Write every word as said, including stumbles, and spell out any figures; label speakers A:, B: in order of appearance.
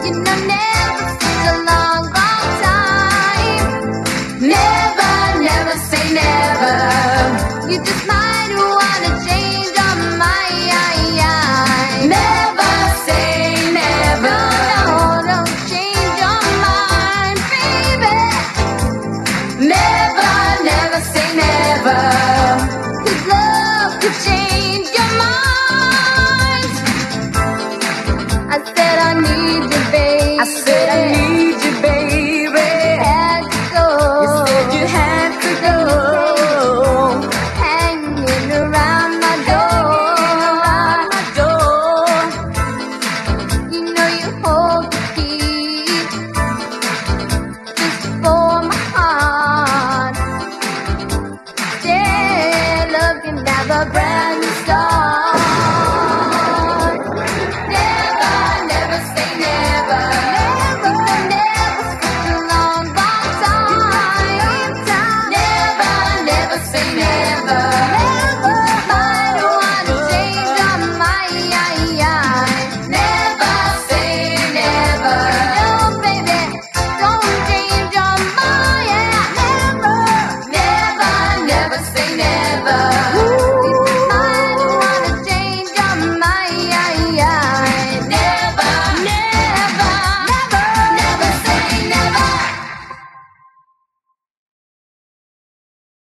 A: You know, never such a long, long time. Never, never say never. You just might wanna change your mind. Never say never. No, no, don't change your mind, baby. Never, never say never. 'Cause love could change your mind. I said I need you, baby.
B: I said I need you, baby.
A: Had to go.
B: You said you had to go.
A: Hanging around my door.
B: Hanging around my door.
A: You know you hold the